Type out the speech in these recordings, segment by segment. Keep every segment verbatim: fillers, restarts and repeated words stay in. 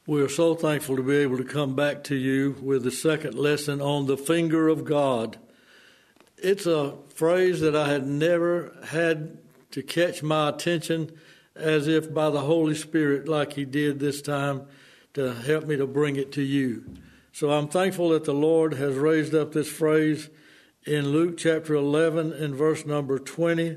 We are so thankful to be able to come back to you with the second lesson on the finger of God. It's a phrase that I had never had to catch my attention as if by the Holy Spirit like he did this time to help me to bring it to you. So I'm thankful that the Lord has raised up this phrase in Luke chapter eleven and verse number twenty.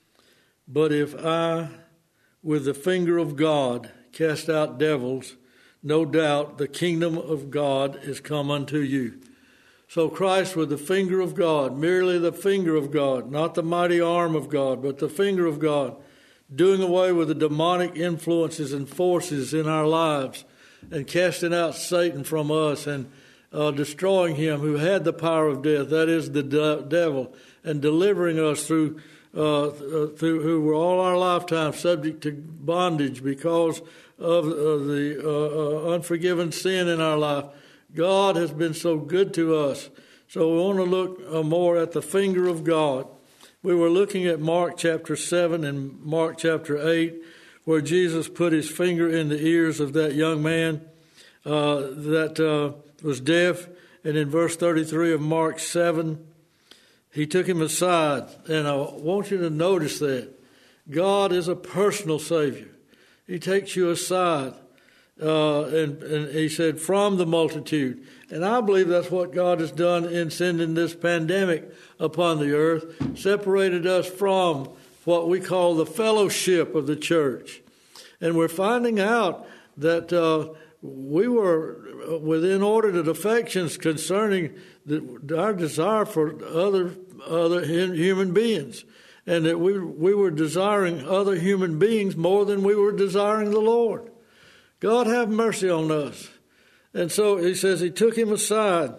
But if I, with the finger of God, cast out devils, no doubt the kingdom of God is come unto you. So Christ with the finger of God, merely the finger of God, not the mighty arm of God, but the finger of God, doing away with the demonic influences and forces in our lives and casting out Satan from us and uh, destroying him who had the power of death, that is the de- devil, and delivering us through, uh, through who were all our lifetime subject to bondage because of uh, the uh, uh, unforgiven sin in our life. God has been so good to us. So we want to look uh, more at the finger of God. We were looking at Mark chapter seven and Mark chapter eight, where Jesus put his finger in the ears of that young man uh, that uh, was deaf. And in verse thirty-three of Mark seven, he took him aside. And I want you to notice that God is a personal Savior. He takes you aside, uh, and, and he said, from the multitude. And I believe that's what God has done in sending this pandemic upon the earth, separated us from what we call the fellowship of the church. And we're finding out that uh, we were with inordinate affections concerning the, our desire for other other human beings. And that we we were desiring other human beings more than we were desiring the Lord. God have mercy on us. And so he says he took him aside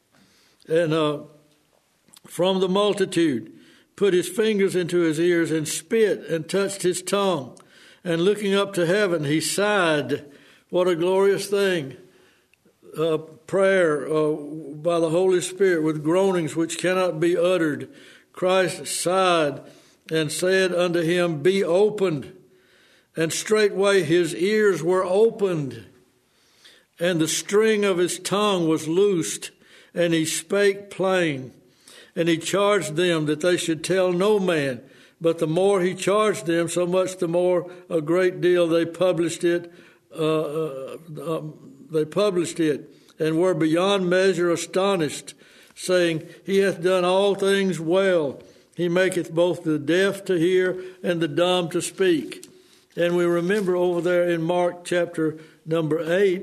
and uh, from the multitude put his fingers into his ears and spit and touched his tongue. And looking up to heaven, he sighed. What a glorious thing. Uh, prayer uh, by the Holy Spirit with groanings which cannot be uttered. Christ sighed and said unto him, be opened. And straightway his ears were opened, and the string of his tongue was loosed, and he spake plain. And he charged them that they should tell no man. But the more he charged them, so much the more a great deal they published it. Uh, uh, um, they published it, and were beyond measure astonished, saying, he hath done all things well. He maketh both the deaf to hear and the dumb to speak. And we remember over there in Mark chapter number eight,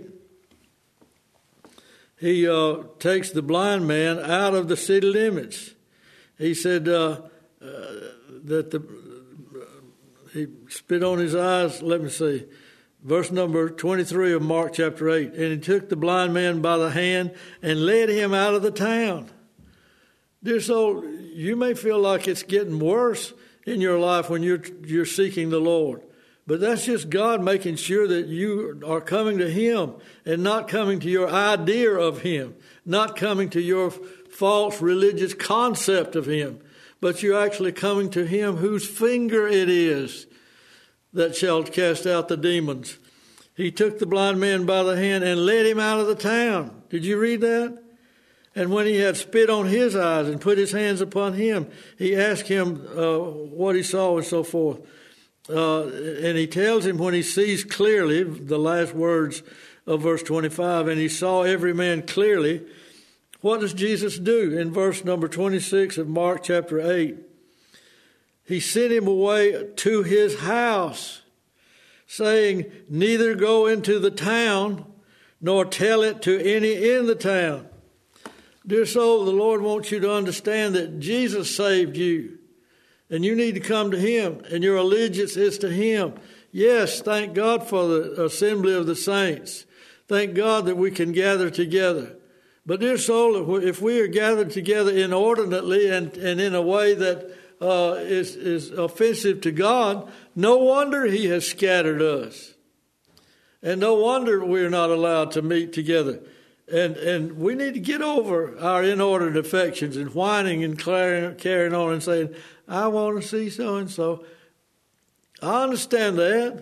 he uh, takes the blind man out of the city limits. He said uh, uh, that the uh, he spit on his eyes. Let me see. Verse number twenty-three of Mark chapter eight. And he took the blind man by the hand and led him out of the town. Dear soul, you may feel like it's getting worse in your life when you're you're seeking the Lord. But that's just God making sure that you are coming to him and not coming to your idea of him, not coming to your false religious concept of him, but you're actually coming to him whose finger it is that shall cast out the demons. He took the blind man by the hand and led him out of the town. Did you read that? And when he had spit on his eyes and put his hands upon him, he asked him uh, what he saw and so forth. Uh, and he tells him when he sees clearly, the last words of verse twenty-five, and he saw every man clearly. What does Jesus do in verse number twenty-six of Mark chapter eight? He sent him away to his house, saying, neither go into the town, nor tell it to any in the town. Dear soul, the Lord wants you to understand that Jesus saved you, and you need to come to him, and your allegiance is to him. Yes, thank God for the assembly of the saints. Thank God that we can gather together. But dear soul, if we are gathered together inordinately and, and in a way that uh, is, is offensive to God, no wonder he has scattered us. And no wonder we're not allowed to meet together. And and we need to get over our inordinate affections and whining and carrying, carrying on and saying, I want to see so-and-so. I understand that.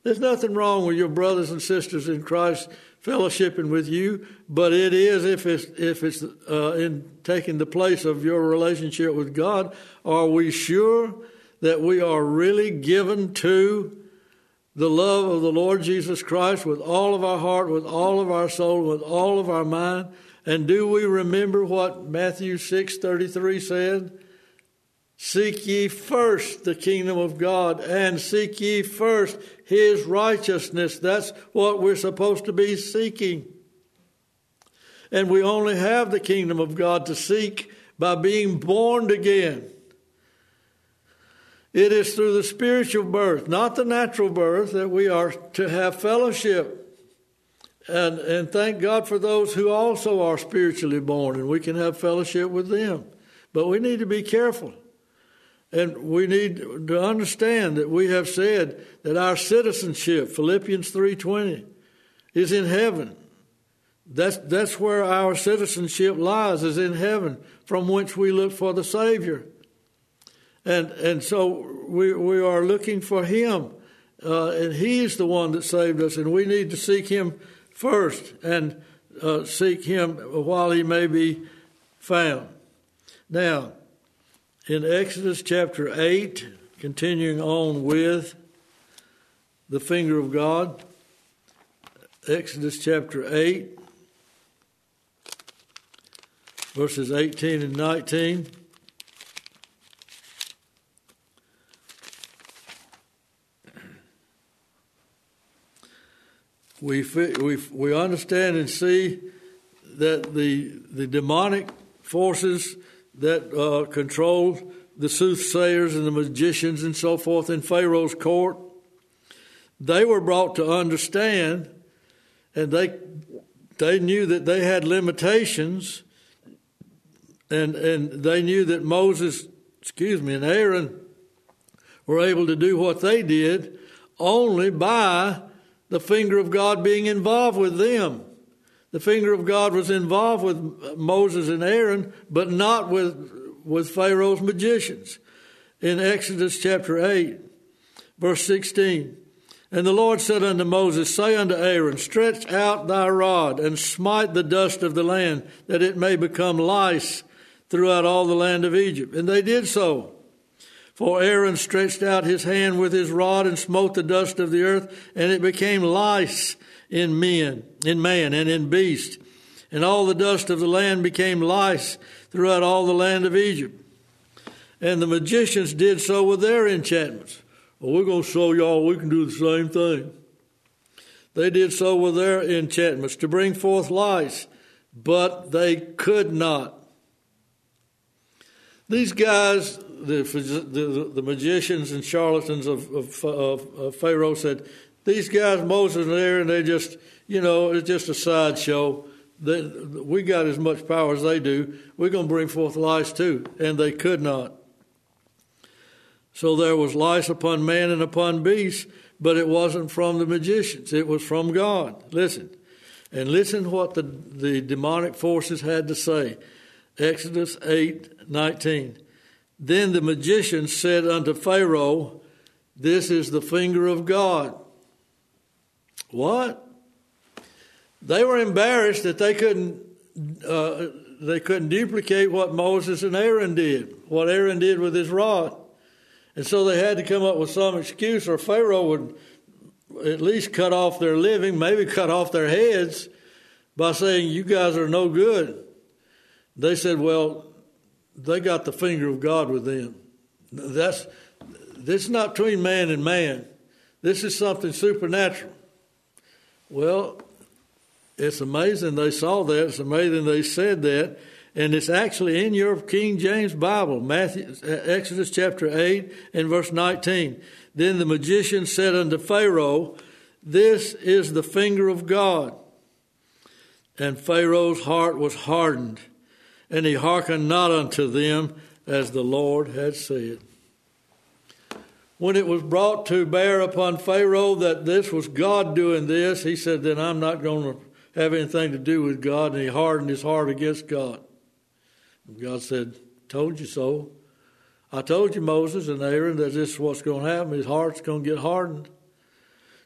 There's nothing wrong with your brothers and sisters in Christ fellowshipping with you, but it is if it's if it's uh, in taking the place of your relationship with God. Are we sure that we are really given to the love of the Lord Jesus Christ with all of our heart, with all of our soul, with all of our mind? And do we remember what Matthew six thirty-three said? Seek ye first the kingdom of God, and seek ye first his righteousness. That's what we're supposed to be seeking. And we only have the kingdom of God to seek by being born again. It is through the spiritual birth, not the natural birth, that we are to have fellowship. And, and thank God for those who also are spiritually born, and we can have fellowship with them. But we need to be careful. And we need to understand that we have said that our citizenship, Philippians three twenty, is in heaven. That's, that's where our citizenship lies, is in heaven, from which we look for the Savior. And and so we we are looking for him, uh, and he's the one that saved us, and we need to seek him first and uh, seek him while he may be found. Now, in Exodus chapter eight, continuing on with the finger of God, Exodus chapter eight, verses eighteen and nineteen. We we we understand and see that the the demonic forces that uh, control the soothsayers and the magicians and so forth in Pharaoh's court, they were brought to understand, and they they knew that they had limitations, and and they knew that Moses, excuse me, and Aaron were able to do what they did only by the finger of God being involved with them. The finger of God was involved with Moses and Aaron, but not with, with Pharaoh's magicians. In Exodus chapter eight, verse sixteen, and the Lord said unto Moses, say unto Aaron, stretch out thy rod and smite the dust of the land, that it may become lice throughout all the land of Egypt. And they did so. For Aaron stretched out his hand with his rod and smote the dust of the earth, and it became lice in men, in man and in beast. And all the dust of the land became lice throughout all the land of Egypt. And the magicians did so with their enchantments. Well, we're going to show y'all we can do the same thing. They did so with their enchantments to bring forth lice, but they could not. These guys, the the, the magicians and charlatans of, of, of, of Pharaoh said, these guys, Moses and Aaron, they just, you know, it's just a sideshow. They, we got as much power as they do. We're going to bring forth lice too. And they could not. So there was lice upon man and upon beast, but it wasn't from the magicians. It was from God. Listen. And listen what the, the demonic forces had to say. Exodus eight nineteen. Then the magicians said unto Pharaoh, this is the finger of God. What? They were embarrassed that they couldn't uh, they couldn't duplicate what Moses and Aaron did, what Aaron did with his rod. And so they had to come up with some excuse, or Pharaoh would at least cut off their living, maybe cut off their heads, by saying, you guys are no good. They said, well, they got the finger of God with them. That's this is not between man and man. This is something supernatural. Well, it's amazing they saw that. It's amazing they said that. And it's actually in your King James Bible, Matthew, Exodus chapter eight and verse nineteen. Then the magician said unto Pharaoh, this is the finger of God. And Pharaoh's heart was hardened, and he hearkened not unto them as the Lord had said. When it was brought to bear upon Pharaoh that this was God doing this, he said, then I'm not going to have anything to do with God. And he hardened his heart against God. And God said, told you so. I told you, Moses and Aaron, that this is what's going to happen. His heart's going to get hardened.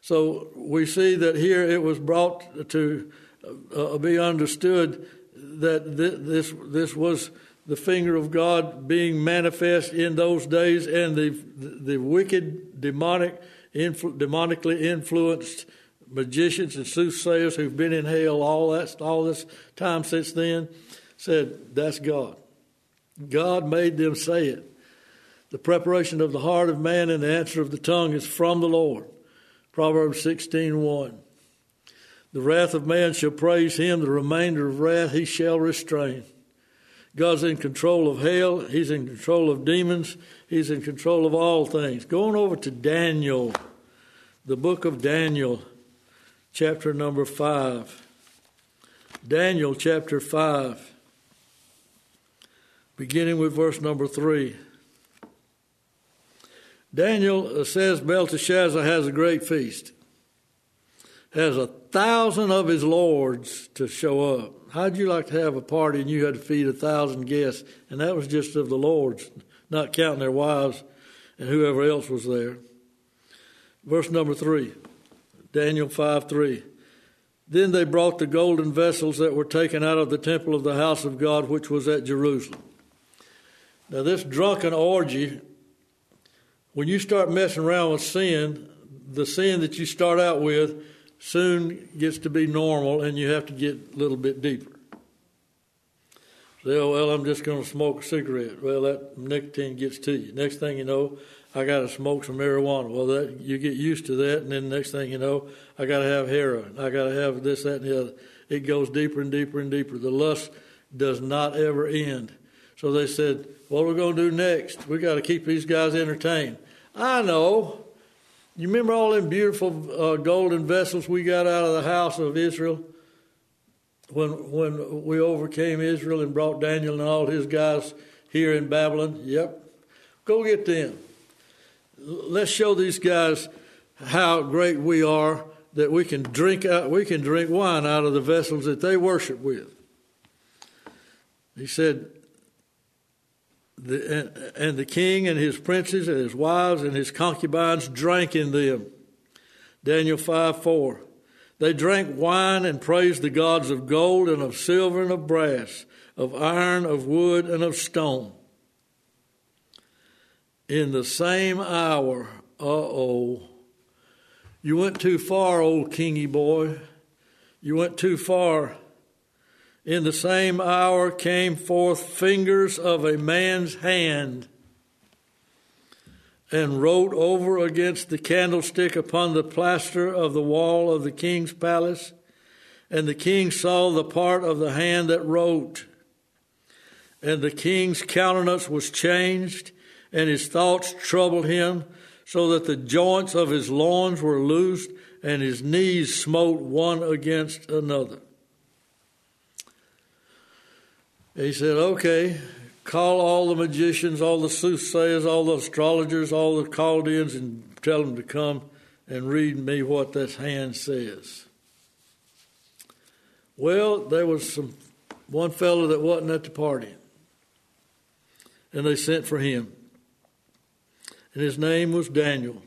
So we see that here it was brought to uh, be understood that th- this this was the finger of God being manifest in those days, and the the wicked, demonic, influ- demonically influenced magicians and soothsayers who've been in hell all that all this time since then said, that's God. God made them say it. The preparation of the heart of man and the answer of the tongue is from the Lord. Proverbs sixteen one. The wrath of man shall praise him, the remainder of wrath he shall restrain. God's in control of hell. He's in control of demons. He's in control of all things. Going over to Daniel, the book of Daniel, chapter number five. Daniel chapter five, beginning with verse number three. Daniel says Belteshazzar has a great feast, has a thousand of his lords to show up. How'd you like to have a party and you had to feed a thousand guests? And that was just of the lords, not counting their wives and whoever else was there. Verse number three, Daniel five three. Then they brought the golden vessels that were taken out of the temple of the house of God, which was at Jerusalem. Now this drunken orgy, when you start messing around with sin, the sin that you start out with soon gets to be normal, and you have to get a little bit deeper. Say, oh, well, I'm just going to smoke a cigarette. Well, that nicotine gets to you. Next thing you know, I got to smoke some marijuana. Well, that, you get used to that, and then the next thing you know, I got to have heroin. I got to have this, that, and the other. It goes deeper and deeper and deeper. The lust does not ever end. So they said, what are we going to do next? We got to keep these guys entertained. I know. You remember all them beautiful uh, golden vessels we got out of the house of Israel when when we overcame Israel and brought Daniel and all his guys here in Babylon? Yep. Go get them. Let's show these guys how great we are, that we can drink out, we can drink wine out of the vessels that they worship with. He said, The, and, and the king and his princes and his wives and his concubines drank in them. Daniel five four. They drank wine and praised the gods of gold and of silver and of brass, of iron, of wood, and of stone. In the same hour, uh-oh, you went too far, old kingy boy. You went too far. In the same hour came forth fingers of a man's hand and wrote over against the candlestick upon the plaster of the wall of the king's palace. And the king saw the part of the hand that wrote. And the king's countenance was changed, and his thoughts troubled him, so that the joints of his loins were loosed, and his knees smote one against another. He said, okay, call all the magicians, all the soothsayers, all the astrologers, all the Chaldeans, and tell them to come and read me what this hand says. Well, there was some one fellow that wasn't at the party, and they sent for him. And his name was Daniel.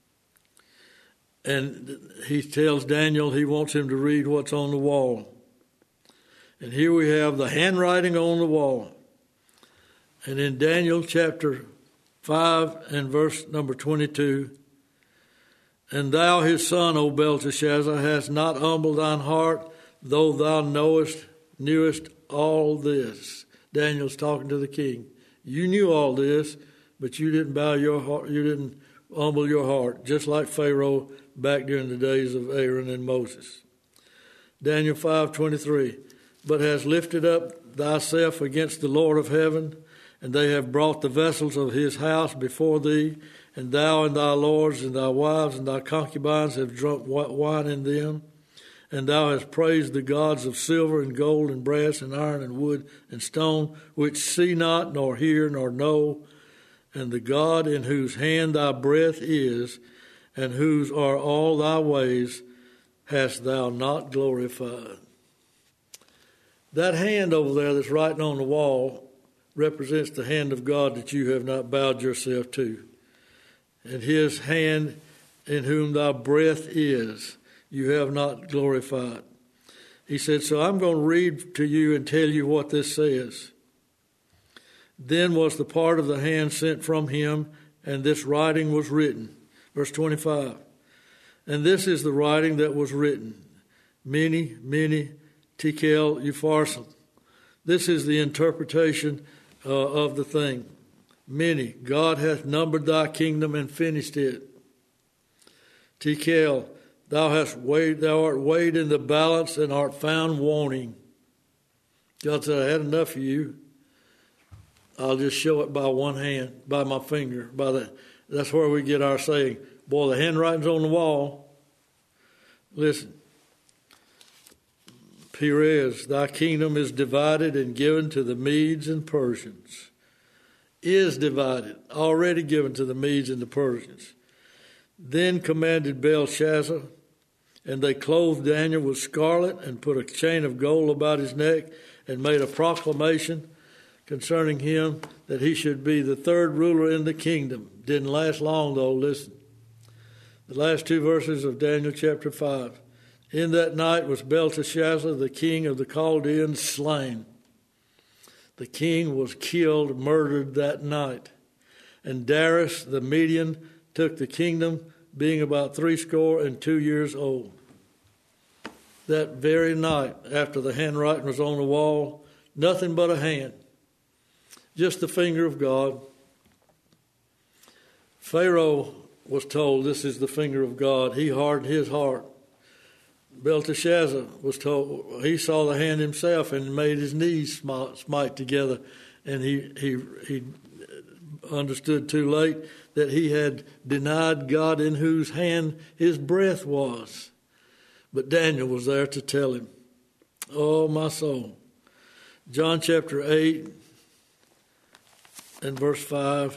And he tells Daniel he wants him to read what's on the wall. And here we have the handwriting on the wall. And in Daniel chapter five and verse number twenty-two, and thou his son, O Belteshazzar, hast not humbled thine heart, though thou knowest, knewest all this. Daniel's talking to the king. You knew all this, but you didn't bow your heart, you didn't humble your heart, just like Pharaoh back during the days of Aaron and Moses. Daniel five twenty-three. But hast lifted up thyself against the Lord of heaven, and they have brought the vessels of his house before thee, and thou and thy lords and thy wives and thy concubines have drunk wine in them, and thou hast praised the gods of silver and gold and brass and iron and wood and stone, which see not, nor hear, nor know, and the God in whose hand thy breath is, and whose are all thy ways, hast thou not glorified. That hand over there that's writing on the wall represents the hand of God that you have not bowed yourself to. And his hand in whom thy breath is, you have not glorified. He said, so I'm going to read to you and tell you what this says. Then was the part of the hand sent from him, and this writing was written. Verse twenty-five. And this is the writing that was written. Mene, mene, tekel, upharsin. This is the interpretation uh, of the thing. Many, God hath numbered thy kingdom and finished it. Tekel, thou hast weighed, thou art weighed in the balance and art found wanting. God said, I had enough of you. I'll just show it by one hand, by my finger. By the, that's where we get our saying, boy, the handwriting's on the wall. Listen. Perez, thy kingdom is divided and given to the Medes and Persians. Is divided, already given to the Medes and the Persians. Then commanded Belshazzar, and they clothed Daniel with scarlet and put a chain of gold about his neck and made a proclamation concerning him that he should be the third ruler in the kingdom. Didn't last long though, listen. The last two verses of Daniel chapter five. In that night was Belteshazzar, the king of the Chaldeans, slain. The king was killed, murdered that night. And Darius the Median took the kingdom, being about threescore and two years old. That very night, after the handwriting was on the wall, nothing but a hand, just the finger of God. Pharaoh was told, this is the finger of God. He hardened his heart. Belteshazzar was told, he saw the hand himself and made his knees smite together, and he he he understood too late that he had denied God in whose hand his breath was. But Daniel was there to tell him. Oh, my soul. John chapter eight and verse five.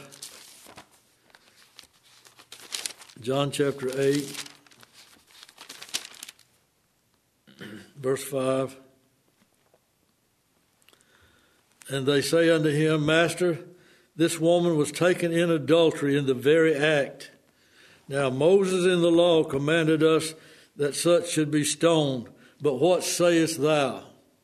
John chapter eight. Verse five, and they say unto him, Master, this woman was taken in adultery in the very act. Now Moses in the law commanded us that such should be stoned, but what sayest thou?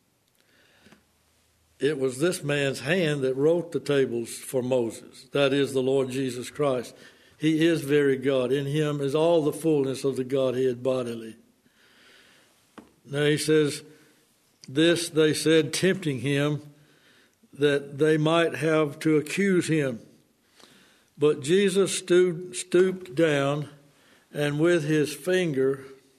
It was this man's hand that wrote the tables for Moses, that is the Lord Jesus Christ. He is very God. In him is all the fullness of the Godhead bodily. Now he says, this they said, tempting him, that they might have to accuse him. But Jesus stooped, stooped down, and with his finger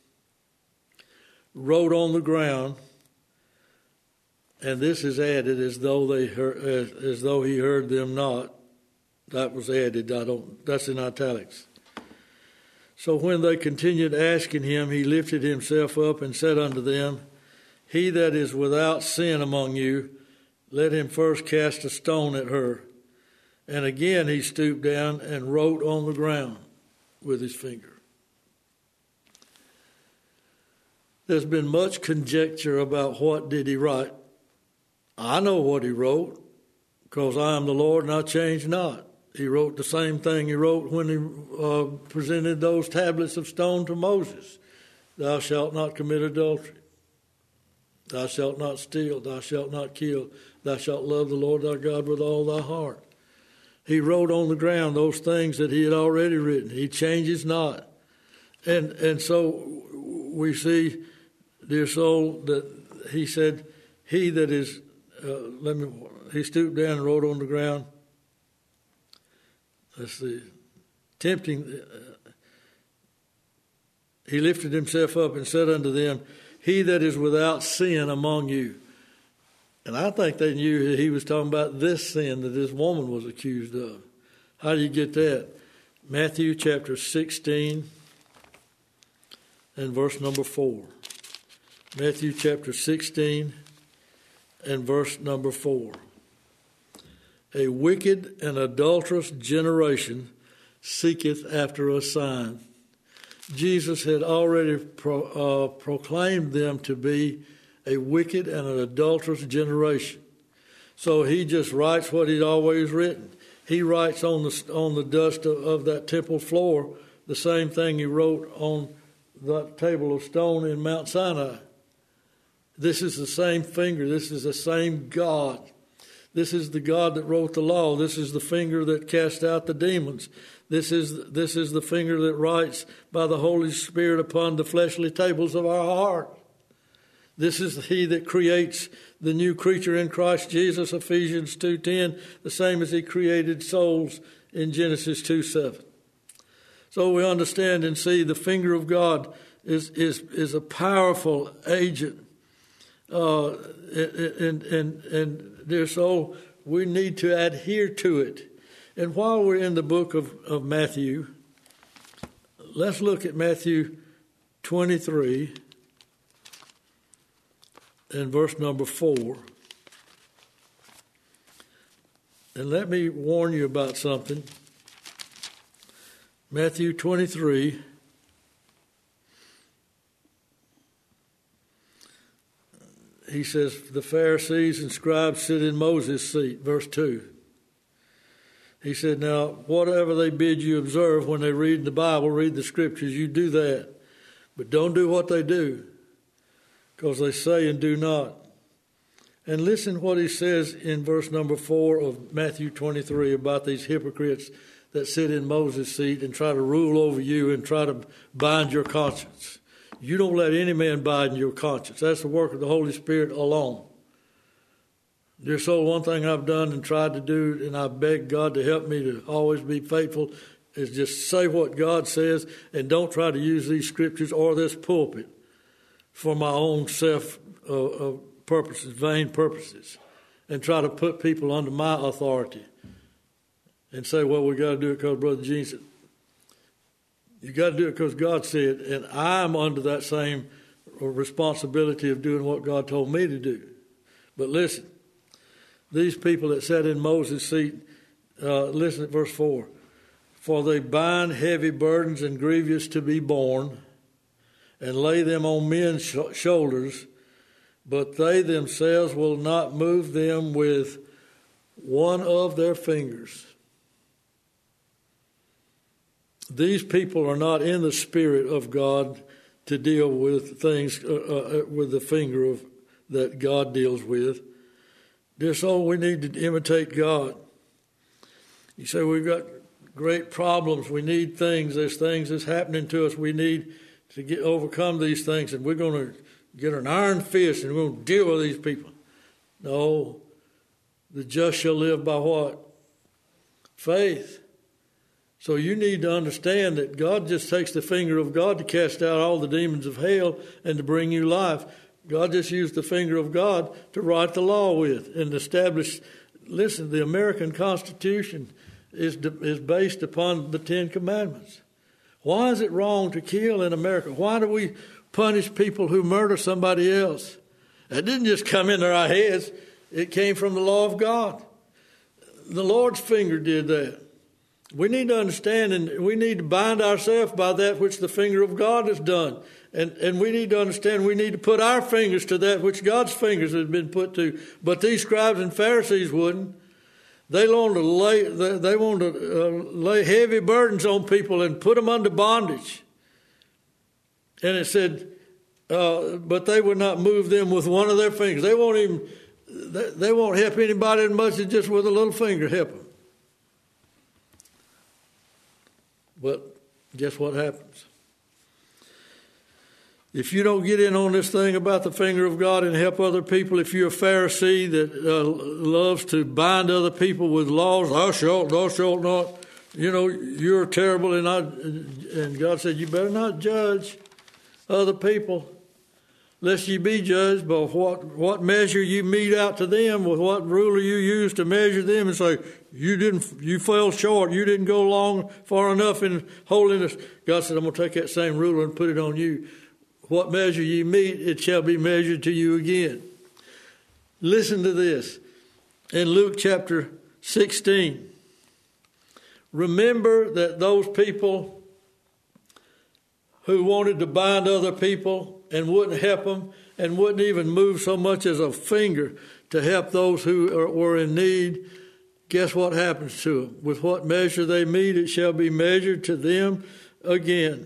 wrote on the ground. And this is added as though they heard, as, as though he heard them not. That was added. I don't. That's in italics. So when they continued asking him, he lifted himself up and said unto them, He that is without sin among you, let him first cast a stone at her. And again he stooped down and wrote on the ground with his finger. There's been much conjecture about what did he write. I know what he wrote, because I am the Lord and I change not. He wrote the same thing he wrote when he uh, presented those tablets of stone to Moses. Thou shalt not commit adultery. Thou shalt not steal. Thou shalt not kill. Thou shalt love the Lord thy God with all thy heart. He wrote on the ground those things that he had already written. He changes not. And and so we see, dear soul, that he said, he that is, uh, let me, he stooped down and wrote on the ground. Let's see. Tempting, uh, he lifted himself up and said unto them, He that is without sin among you. And I think they knew that he was talking about this sin that this woman was accused of. How do you get that? Matthew chapter sixteen and verse number four. Matthew chapter sixteen and verse number four. A wicked and adulterous generation seeketh after a sign. Jesus had already pro, uh, proclaimed them to be a wicked and an adulterous generation. So he just writes what he'd always written. He writes on the on the dust of, of that temple floor the same thing he wrote on the table of stone in Mount Sinai. This is the same finger. This is the same God. This is the God that wrote the law. This is the finger that cast out the demons. This is, this is the finger that writes by the Holy Spirit upon the fleshly tables of our heart. This is he that creates the new creature in Christ Jesus, Ephesians two ten, the same as he created souls in Genesis two seven. So we understand and see the finger of God is is, is a powerful agent. Uh, and, and, and dear soul, we need to adhere to it. And while we're in the book of, of Matthew, let's look at Matthew twenty-three and verse number four. And let me warn you about something. Matthew twenty-three. He says, the Pharisees and scribes sit in Moses' seat, verse two. He said, now, whatever they bid you observe when they read the Bible, read the scriptures, you do that. But don't do what they do, because they say and do not. And listen what he says in verse number four of Matthew twenty-three about these hypocrites that sit in Moses' seat and try to rule over you and try to bind your conscience. You don't let any man bind your conscience. That's the work of the Holy Spirit alone. Dear soul, one thing I've done and tried to do, and I beg God to help me to always be faithful, is just say what God says and don't try to use these scriptures or this pulpit for my own self uh, uh, purposes, vain purposes, and try to put people under my authority and say, well, we got to do it because Brother Gene said. You got to do it because God said, and I'm under that same responsibility of doing what God told me to do. But listen, these people that sat in Moses' seat, uh, listen at verse four. For they bind heavy burdens and grievous to be borne, and lay them on men's sh- shoulders, but they themselves will not move them with one of their fingers. These people are not in the Spirit of God to deal with things uh, uh, with the finger of that God deals with. Dear soul, we need to imitate God. You say we've got great problems. We need things. There's things that's happening to us. We need to get overcome these things, and we're going to get an iron fist and we're going to deal with these people. No, the just shall live by what? Faith. So you need to understand that God just takes the finger of God to cast out all the demons of hell and to bring you life. God just used the finger of God to write the law with and establish. Listen, the American Constitution is is based upon the Ten Commandments. Why is it wrong to kill in America? Why do we punish people who murder somebody else? That didn't just come into our heads. It came from the law of God. The Lord's finger did that. We need to understand, and we need to bind ourselves by that which the finger of God has done. And and we need to understand we need to put our fingers to that which God's fingers have been put to. But these scribes and Pharisees wouldn't. They wanted to lay, they, they wanted to uh, lay heavy burdens on people and put them under bondage. And it said, uh, but they would not move them with one of their fingers. They won't even, they, they won't help anybody as much as just with a little finger help them. But guess what happens? If you don't get in on this thing about the finger of God and help other people, if you're a Pharisee that uh, loves to bind other people with laws, thou shalt, thou shalt not, you know, you're terrible, and I, and God said, you better not judge other people, lest ye be judged by what, what measure you mete out to them, with what ruler you use to measure them, and say, you didn't, you fell short, you didn't go long far enough in holiness. God said, I'm going to take that same ruler and put it on you. What measure ye mete, it shall be measured to you again. Listen to this. In Luke chapter sixteen, remember that those people who wanted to bind other people and wouldn't help them and wouldn't even move so much as a finger to help those who are, were in need, guess what happens to them? With what measure they mete, it shall be measured to them. again.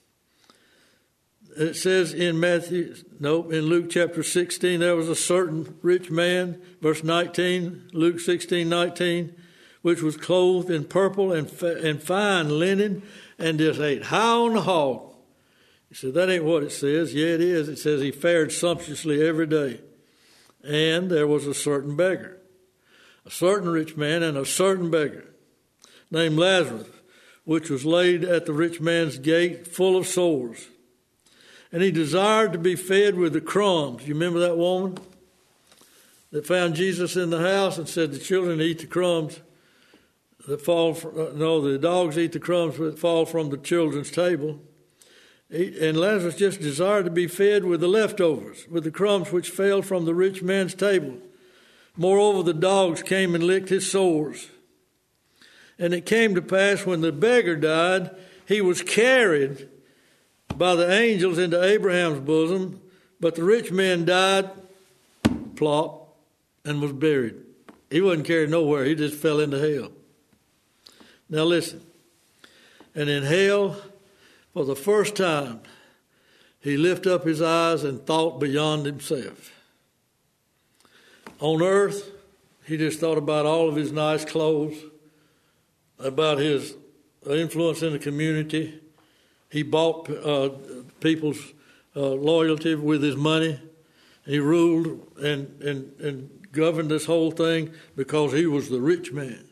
It says in Matthew, no, in Luke chapter sixteen, there was a certain rich man, verse nineteen, Luke sixteen, nineteen, which was clothed in purple and, and fine linen, and just ate high on the hog. He said, that ain't what it says. Yeah, it is. It says he fared sumptuously every day. And there was a certain beggar, a certain rich man and a certain beggar, named Lazarus, which was laid at the rich man's gate full of sores. And he desired to be fed with the crumbs. You remember that woman that found Jesus in the house and said the children eat the crumbs that fall from, no, the dogs eat the crumbs that fall from the children's table. And Lazarus just desired to be fed with the leftovers, with the crumbs which fell from the rich man's table. Moreover, the dogs came and licked his sores. And it came to pass when the beggar died, he was carried by the angels into Abraham's bosom, but the rich man died, plop, and was buried. He wasn't carried nowhere. He just fell into hell. Now listen. And in hell, for the first time, he lifted up his eyes and thought beyond himself. On earth, he just thought about all of his nice clothes, about his influence in the community. He bought uh, people's uh, loyalty with his money. He ruled and, and, and governed this whole thing because he was the rich man.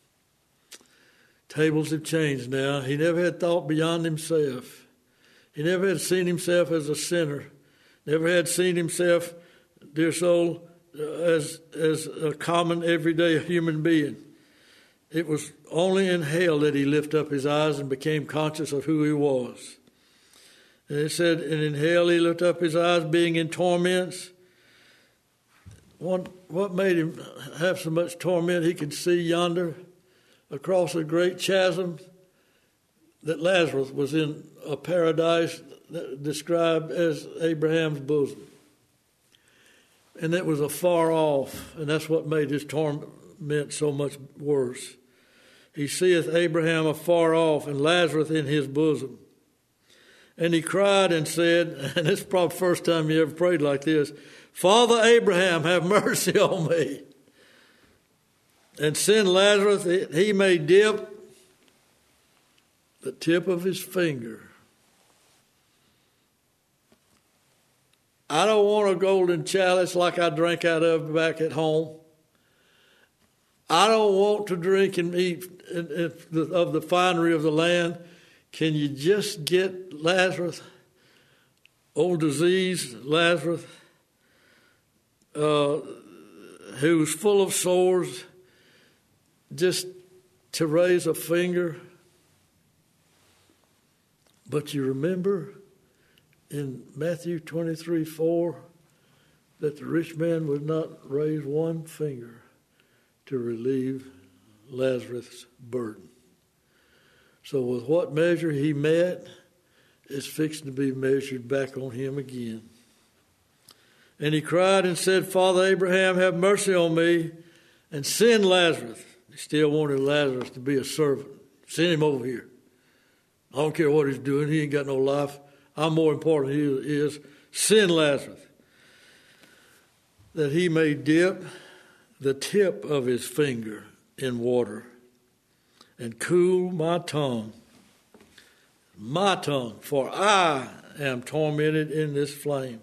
Tables have changed now. He never had thought beyond himself. He never had seen himself as a sinner. Never had seen himself, dear soul, as, as a common, everyday human being. It was only in hell that he lifted up his eyes and became conscious of who he was. And it said, and in hell he lifted up his eyes, being in torments. One, what made him have so much torment? He could see yonder, across a great chasm, that Lazarus was in a paradise described as Abraham's bosom. And it was afar off, and that's what made his torment so much worse. He seeth Abraham afar off, and Lazarus in his bosom. And he cried and said, and this is probably the first time you ever prayed like this, Father Abraham, have mercy on me, and send Lazarus that he may dip the tip of his finger. I don't want a golden chalice like I drank out of back at home. I don't want to drink and eat of the finery of the land. Can you just get Lazarus, old disease Lazarus, uh, who's full of sores, just to raise a finger? But you remember in Matthew twenty-three four that the rich man would not raise one finger to relieve Lazarus' burden. So with what measure he met, it's fixing to be measured back on him again. And he cried and said, Father Abraham, have mercy on me, and send Lazarus. He still wanted Lazarus to be a servant. Send him over here. I don't care what he's doing. He ain't got no life. I'm more important than he is. Send Lazarus, that he may dip the tip of his finger in water and cool my tongue, my tongue, for I am tormented in this flame.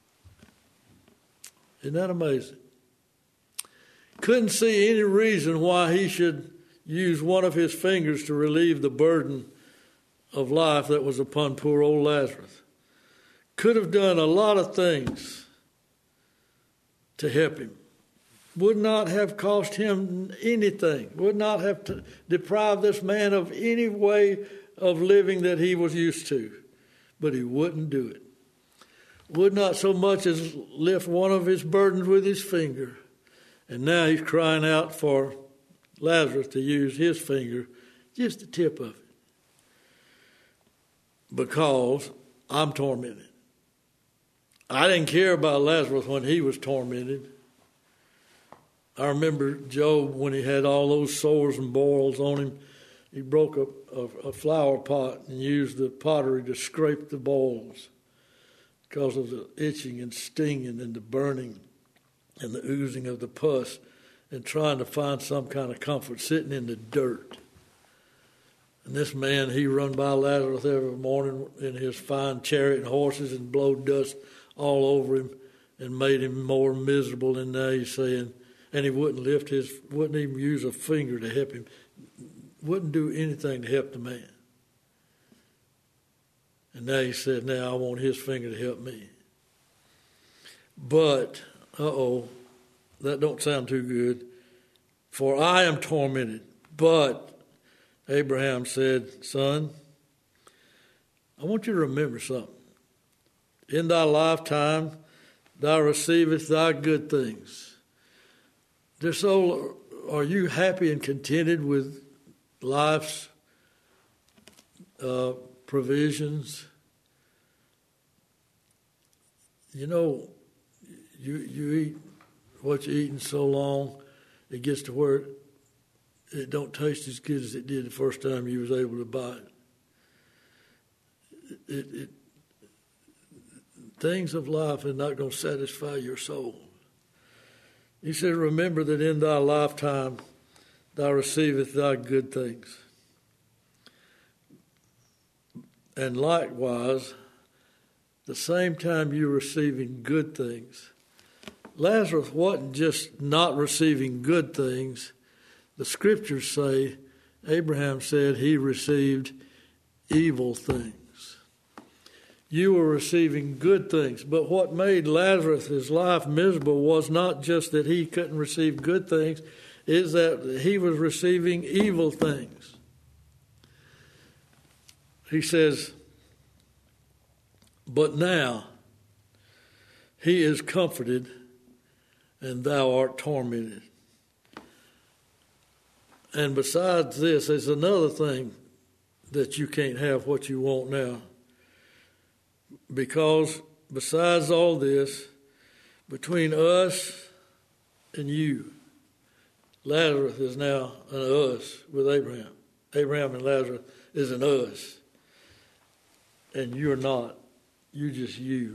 Isn't that amazing? Couldn't see any reason why he should use one of his fingers to relieve the burden of life that was upon poor old Lazarus. Could have done a lot of things to help him. Would not have cost him anything. Would not have to deprived this man of any way of living that he was used to. But he wouldn't do it. Would not so much as lift one of his burdens with his finger. And now he's crying out for Lazarus to use his finger, just the tip of it. Because I'm tormented. I didn't care about Lazarus when he was tormented. I remember Job when he had all those sores and boils on him. he broke a, a, a flower pot and used the pottery to scrape the boils because of the itching and stinging and the burning and the oozing of the pus, and trying to find some kind of comfort sitting in the dirt. And this man, he run by Lazarus every morning in his fine chariot and horses and blowed dust all over him and made him more miserable. And now he's saying, and he wouldn't lift his, wouldn't even use a finger to help him, wouldn't do anything to help the man. And now he said, now I want his finger to help me. But, uh-oh, that don't sound too good. For I am tormented. But Abraham said, son, I want you to remember something. In thy lifetime, thou receivest thy good things. Dear soul, are you happy and contented with life's uh, provisions? You know, you you eat what you eating so long, it gets to where it, it don't taste as good as it did the first time you was able to buy it. It, it things of life are not going to satisfy your soul. He said, remember that in thy lifetime thou receivest thy good things. And likewise, the same time you're receiving good things, Lazarus wasn't just not receiving good things. The scriptures say, Abraham said he received evil things. You were receiving good things. But what made Lazarus' life miserable was not just that he couldn't receive good things, is that he was receiving evil things. He says, but now he is comforted and thou art tormented. And besides this, there's another thing that you can't have what you want now. Because besides all this, between us and you, Lazarus is now an us with Abraham. Abraham and Lazarus is an us. And you're not. You're just you.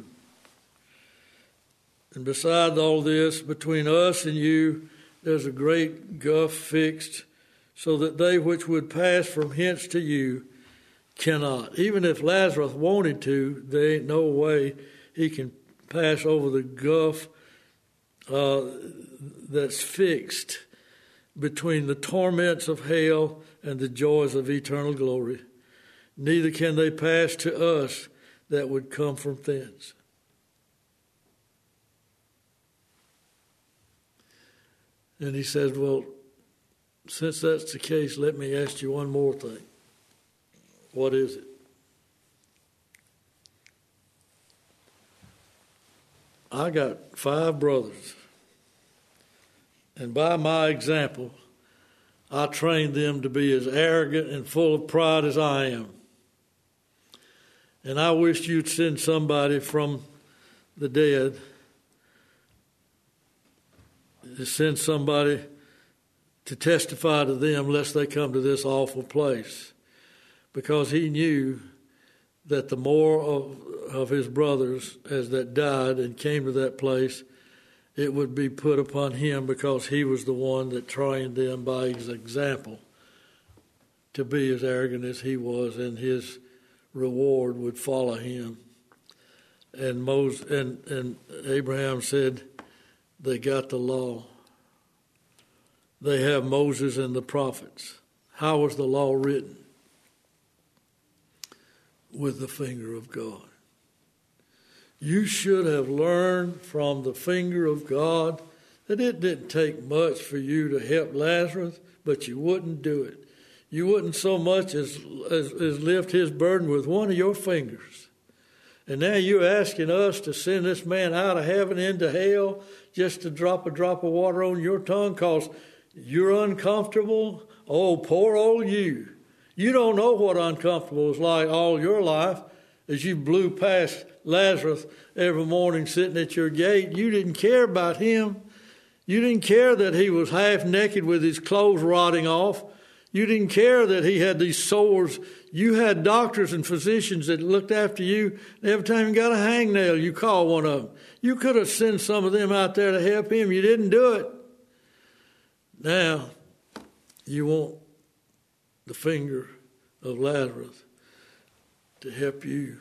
And besides all this, between us and you, there's a great gulf fixed, so that they which would pass from hence to you cannot. Even if Lazarus wanted to, there ain't no way he can pass over the gulf uh, that's fixed between the torments of hell and the joys of eternal glory. Neither can they pass to us that would come from thence. And he says, well, since that's the case, let me ask you one more thing. What is it? I got five brothers. And by my example, I trained them to be as arrogant and full of pride as I am. And I wish you'd send somebody from the dead, to send somebody to testify to them lest they come to this awful place. Because he knew that the more of, of his brothers as that died and came to that place, it would be put upon him, because he was the one that trained them by his example to be as arrogant as he was, and his reward would follow him. And Moses and, and Abraham said, they got the law. They have Moses and the prophets. How was the law written? With the finger of God. You should have learned from the finger of God that it didn't take much for you to help Lazarus, but you wouldn't do it. You wouldn't so much as, as, as lift his burden with one of your fingers. And now you're asking us to send this man out of heaven into hell just to drop a drop of water on your tongue because you're uncomfortable? Oh, poor old you. You don't know what uncomfortable is like all your life. As you blew past Lazarus every morning sitting at your gate, you didn't care about him. You didn't care that he was half naked with his clothes rotting off. You didn't care that he had these sores. You had doctors and physicians that looked after you. Every time you got a hangnail, you call one of them. You could have sent some of them out there to help him. You didn't do it. Now, you want the finger of Lazarus to help you.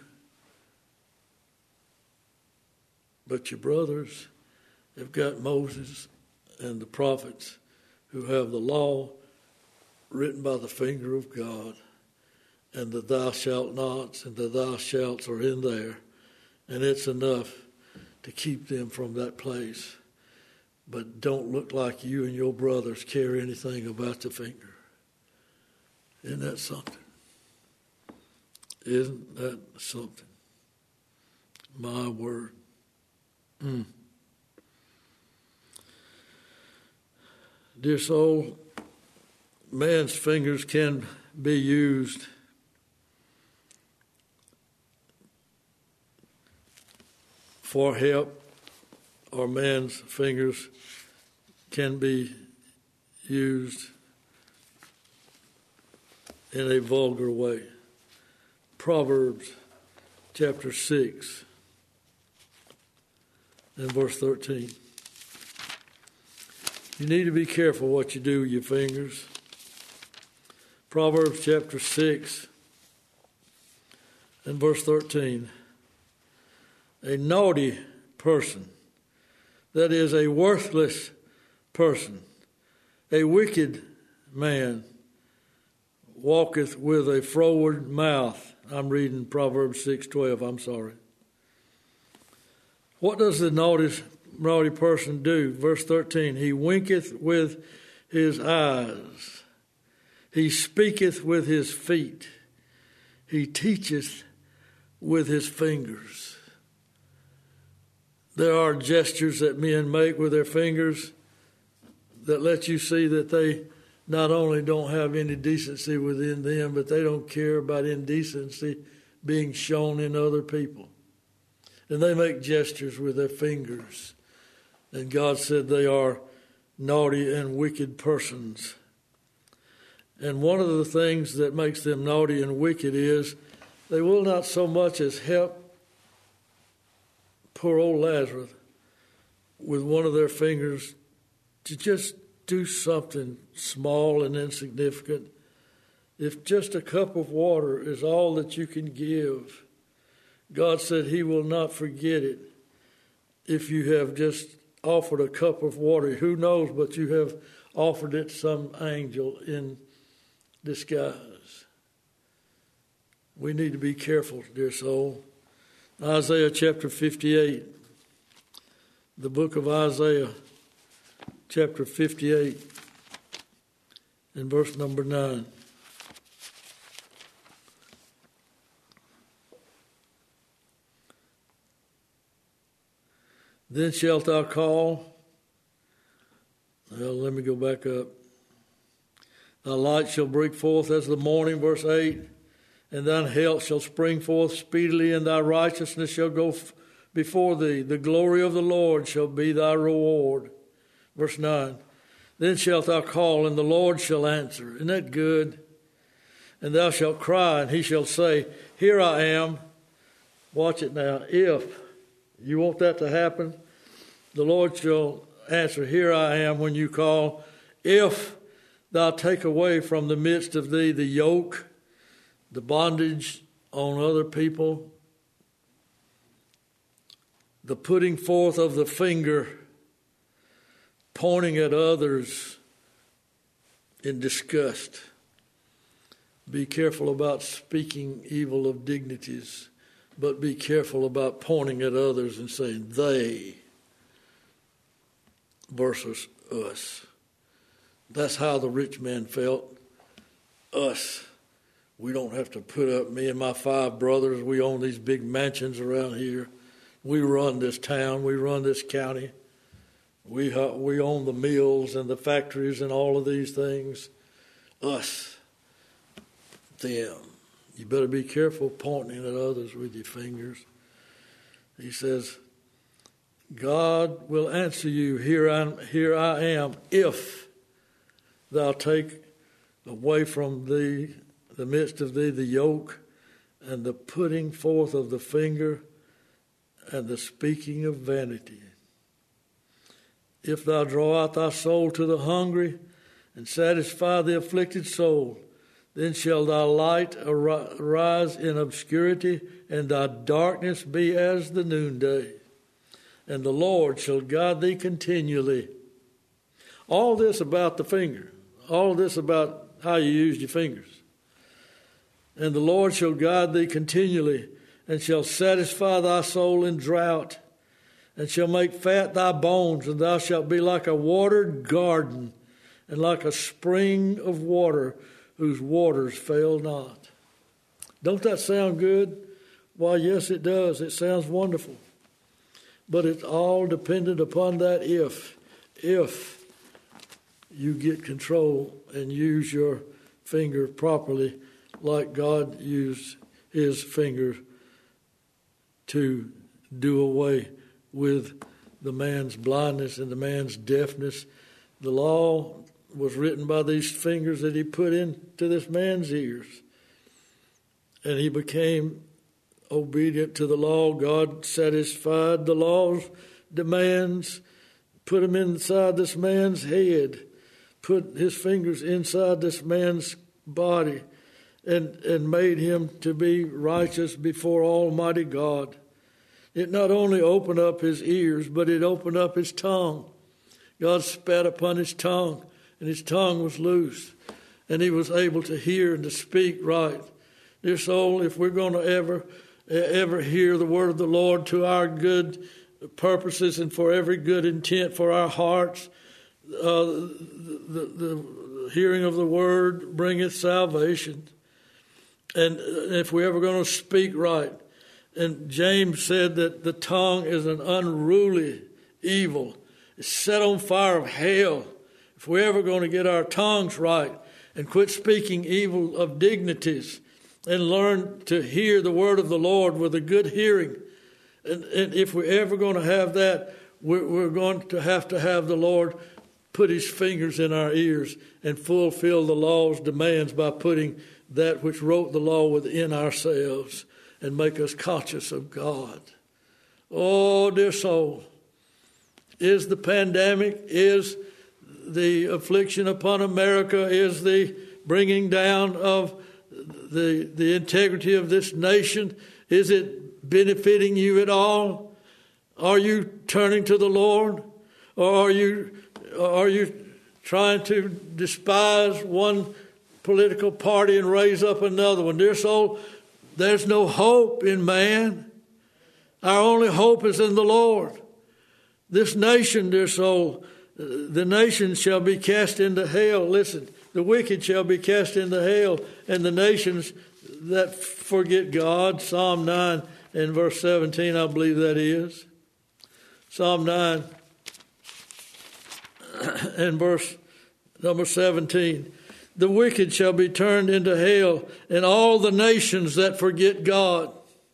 But your brothers have got Moses and the prophets who have the law written by the finger of God, and the thou shalt nots and the thou shalts are in there, and it's enough to keep them from that place. But don't look like you and your brothers care anything about the finger. Isn't that something? Isn't that something? My word. Mm. Dear soul, man's fingers can be used for help, or man's fingers can be used in a vulgar way. Proverbs chapter six and verse thirteen. You need to be careful what you do with your fingers. Proverbs chapter six and verse thirteen. A naughty person, that is a worthless person, a wicked man, walketh with a froward mouth. I'm reading Proverbs six twelve, I'm sorry. What does the naughty, naughty person do? Verse thirteen, he winketh with his eyes. He speaketh with his feet. He teacheth with his fingers. There are gestures that men make with their fingers that let you see that they not only don't have any decency within them, but they don't care about indecency being shown in other people. And they make gestures with their fingers. And God said they are naughty and wicked persons. And one of the things that makes them naughty and wicked is they will not so much as help poor old Lazarus with one of their fingers to just do something small and insignificant. If just a cup of water is all that you can give, God said he will not forget it if you have just offered a cup of water. Who knows, but you have offered it to some angel in disguise. We need to be careful, dear soul. Isaiah chapter fifty-eight, the book of Isaiah chapter fifty-eight and verse number nine. Then shalt thou call. Well, let me go back up. Thy light shall break forth as the morning, verse eight, and thine health shall spring forth speedily, and thy righteousness shall go f- before thee. The glory of the Lord shall be thy reward. Verse nine, then shalt thou call, and the Lord shall answer. Isn't that good? And thou shalt cry, and he shall say, here I am. Watch it now. If you want that to happen, the Lord shall answer, here I am, when you call. If thou take away from the midst of thee the yoke, the bondage on other people, the putting forth of the finger, pointing at others in disgust. Be careful about speaking evil of dignities, but be careful about pointing at others and saying they versus us. That's how the rich man felt. Us. We don't have to put up, me and my five brothers, we own these big mansions around here. We run this town, we run this county. We uh, we own the mills and the factories and all of these things. Us. Them. You better be careful pointing at others with your fingers. He says, God will answer you, here I, here I am, if thou take away from thee, the midst of thee, the yoke, and the putting forth of the finger, and the speaking of vanity. If thou draw out thy soul to the hungry, and satisfy the afflicted soul, then shall thy light arise in obscurity, and thy darkness be as the noonday. And the Lord shall guide thee continually. All this about the finger. All this about how you use your fingers. And the Lord shall guide thee continually, and shall satisfy thy soul in drought, and shall make fat thy bones, and thou shalt be like a watered garden, and like a spring of water, whose waters fail not. Don't that sound good? Why, yes, it does. It sounds wonderful. But it's all dependent upon that if. If you get control and use your finger properly, like God used his finger to do away with the man's blindness and the man's deafness. The law was written by these fingers that he put into this man's ears. And he became obedient to the law. God satisfied the law's demands, put them inside this man's head, put his fingers inside this man's body, and, and made him to be righteous before Almighty God. It not only opened up his ears, but it opened up his tongue. God spat upon his tongue, and his tongue was loose, and he was able to hear and to speak right. Dear soul, if we're going to ever, ever hear the word of the Lord to our good purposes and for every good intent for our hearts, uh, the, the, the hearing of the word bringeth salvation. And if we're ever going to speak right, and James said that the tongue is an unruly evil. It's set on fire of hell. If we're ever going to get our tongues right and quit speaking evil of dignities and learn to hear the word of the Lord with a good hearing, and, and if we're ever going to have that, we're, we're going to have to have the Lord put his fingers in our ears and fulfill the law's demands by putting that which wrote the law within ourselves and make us conscious of God. Oh, dear soul, is the pandemic, is the affliction upon America, is the bringing down of the, the integrity of this nation, is it benefiting you at all? Are you turning to the Lord? Or are you, are you trying to despise one political party and raise up another one? Dear soul, there's no hope in man. Our only hope is in the Lord. This nation, dear soul, the nations shall be cast into hell. Listen, the wicked shall be cast into hell, and the nations that forget God. Psalm nine and verse seventeen, I believe that is. Psalm nine and verse number seventeen. The wicked shall be turned into hell, and all the nations that forget God.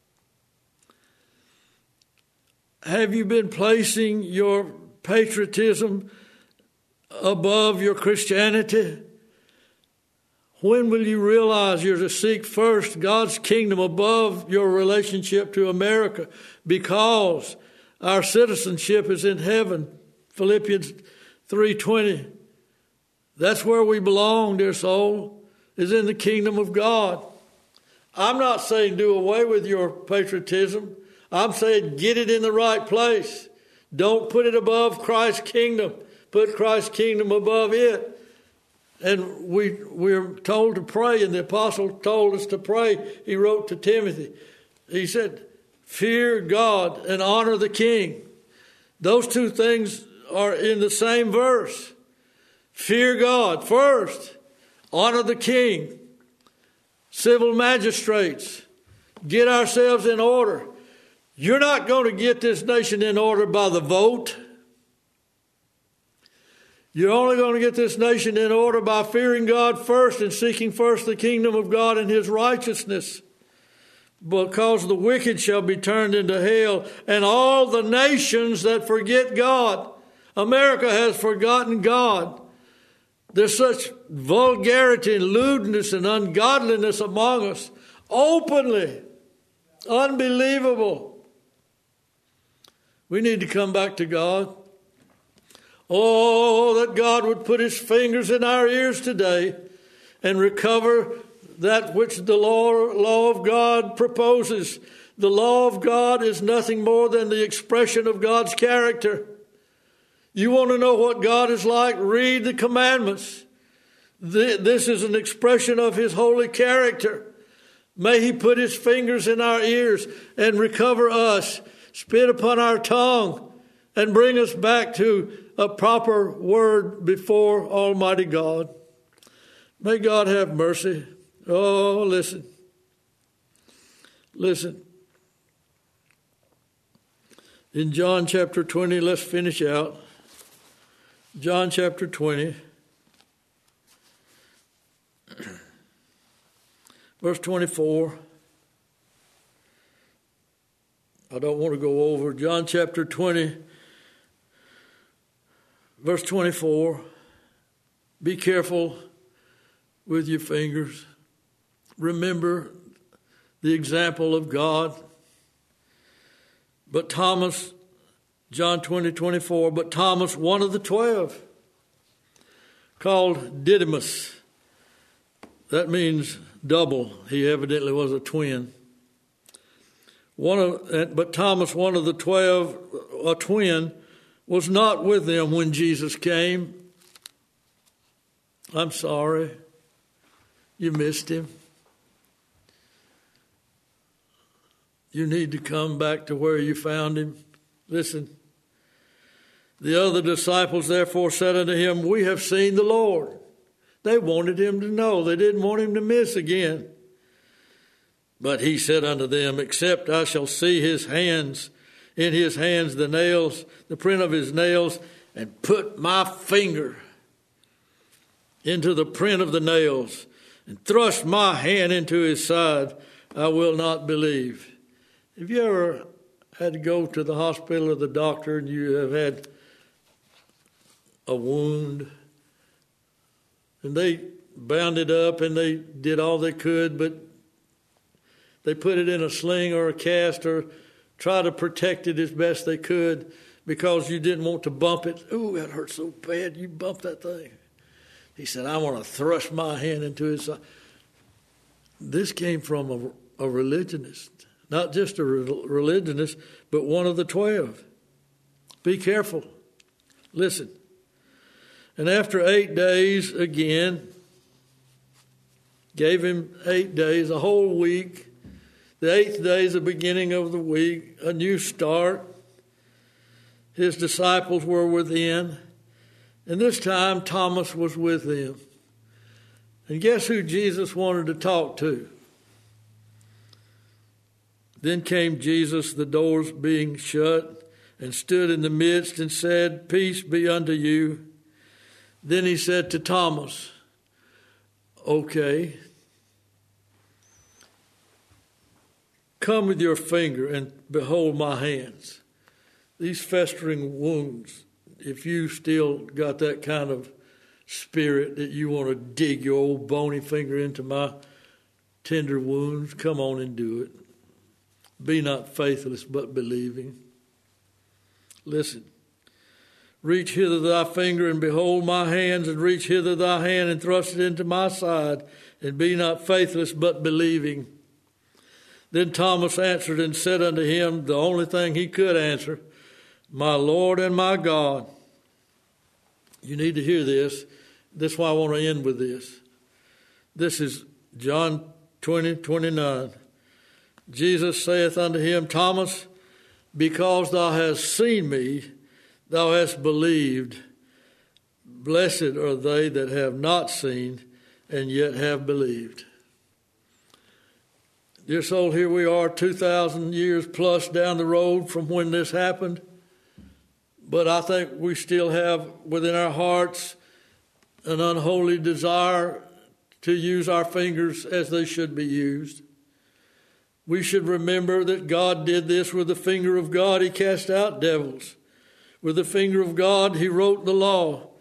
Have you been placing your patriotism above your Christianity? When will you realize you're to seek first God's kingdom above your relationship to America? Because our citizenship is in heaven. Philippians three twenty. That's where we belong, dear soul, is in the kingdom of God. I'm not saying do away with your patriotism. I'm saying get it in the right place. Don't put it above Christ's kingdom. Put Christ's kingdom above it. And we, we're told to pray, and the apostle told us to pray. He wrote to Timothy. He said, fear God and honor the king. Those two things are in the same verse. Fear God first. Honor the king. Civil magistrates. Get ourselves in order. You're not going to get this nation in order by the vote. You're only going to get this nation in order by fearing God first and seeking first the kingdom of God and his righteousness. Because the wicked shall be turned into hell, and all the nations that forget God. America has forgotten God. There's such vulgarity and lewdness and ungodliness among us, openly, unbelievable. We need to come back to God. Oh, that God would put his fingers in our ears today and recover that which the law, law of God proposes. The law of God is nothing more than the expression of God's character. You want to know what God is like? Read the commandments. This is an expression of his holy character. May he put his fingers in our ears and recover us, spit upon our tongue, and bring us back to a proper word before Almighty God. May God have mercy. Oh, listen. Listen. In John chapter twenty, let's finish out. John chapter twenty, verse twenty-four. I don't want to go over. John chapter twenty, verse twenty-four. Be careful with your fingers. Remember the example of God. But Thomas, John twenty, twenty-four, but Thomas, one of the twelve, called Didymus. That means double. He evidently was a twin. One of, but Thomas, one of the twelve, a twin, was not with them when Jesus came. I'm sorry. You missed him. You need to come back to where you found him. Listen. The other disciples therefore said unto him, we have seen the Lord. They wanted him to know. They didn't want him to miss again. But he said unto them, except I shall see his hands, in his hands the nails, the print of his nails, and put my finger into the print of the nails, and thrust my hand into his side, I will not believe. Have you ever had to go to the hospital or the doctor and you have had a wound? And they bound it up and they did all they could, but they put it in a sling or a cast or try to protect it as best they could because you didn't want to bump it. Ooh, that hurts so bad. You bumped that thing. He said, I want to thrust my hand into his side. This came from a, a religionist. Not just a religionist, but one of the twelve. Be careful. Listen. And after eight days again, gave him eight days, a whole week. The eighth day is the beginning of the week, a new start. His disciples were within. And this time Thomas was with them. And guess who Jesus wanted to talk to? Then came Jesus, the doors being shut, and stood in the midst and said, peace be unto you. Then he said to Thomas, okay, come with your finger and behold my hands. These festering wounds, if you still got that kind of spirit that you want to dig your old bony finger into my tender wounds, come on and do it. Be not faithless, but believing. Listen. Reach hither thy finger, and behold my hands, and reach hither thy hand, and thrust it into my side, and be not faithless, but believing. Then Thomas answered and said unto him, the only thing he could answer, my Lord and my God. You need to hear this. That's why I want to end with this. This is John twenty, twenty-nine. Jesus saith unto him, Thomas, because thou hast seen me, thou hast believed. Blessed are they that have not seen and yet have believed. Dear soul, here we are two thousand years plus down the road from when this happened. But I think we still have within our hearts an unholy desire to use our fingers as they should be used. We should remember that God did this with the finger of God. He cast out devils. With the finger of God, he wrote the law.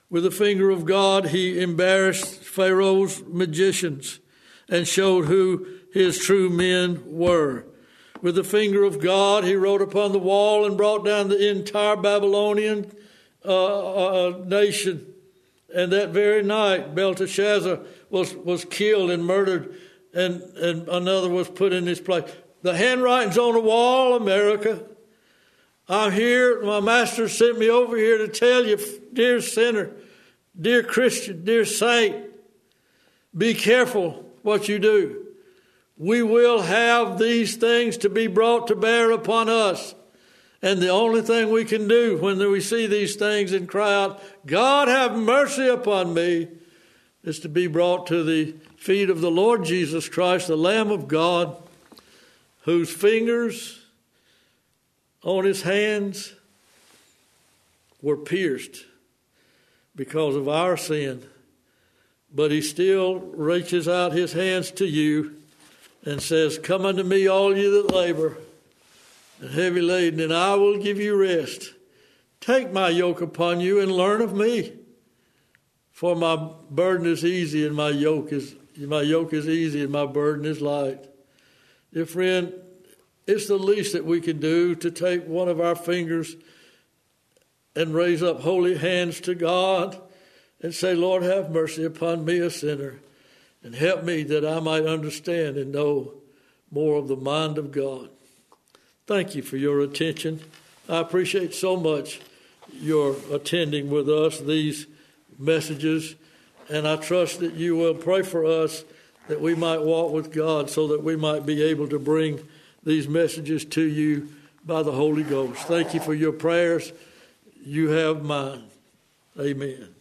With the finger of God, he embarrassed Pharaoh's magicians and showed who his true men were. With the finger of God, he wrote upon the wall and brought down the entire Babylonian uh, uh, nation. And that very night, Belteshazzar was, was killed and murdered, and, and another was put in his place. The handwriting's on the wall, America. I'm here. My master sent me over here to tell you, dear sinner, dear Christian, dear saint, be careful what you do. We will have these things to be brought to bear upon us. And the only thing we can do when we see these things and cry out, God have mercy upon me, is to be brought to the feet of the Lord Jesus Christ, the Lamb of God, whose fingers on his hands were pierced because of our sin. But he still reaches out his hands to you and says, come unto me, all you that labor and heavy laden, and I will give you rest. Take my yoke upon you and learn of me. For my burden is easy and my yoke is my yoke is easy and my burden is light. Dear friend, it's the least that we can do to take one of our fingers and raise up holy hands to God and say, Lord, have mercy upon me, a sinner, and help me that I might understand and know more of the mind of God. Thank you for your attention. I appreciate so much your attending with us these messages, and I trust that you will pray for us that we might walk with God so that we might be able to bring these messages to you by the Holy Ghost. Thank you for your prayers. You have mine. Amen.